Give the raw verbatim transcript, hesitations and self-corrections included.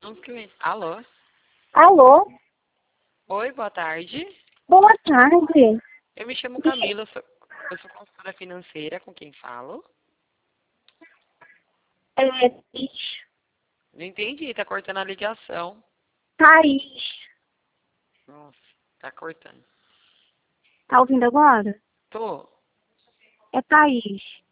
Uns clientes. Alô? Alô? Oi, boa tarde. Boa tarde. Eu me chamo Camila, eu sou, eu sou consultora financeira, com quem falo? É, Não entendi, tá cortando a ligação. Thaís. Nossa, tá cortando. Tá ouvindo agora? Tô. É Thaís.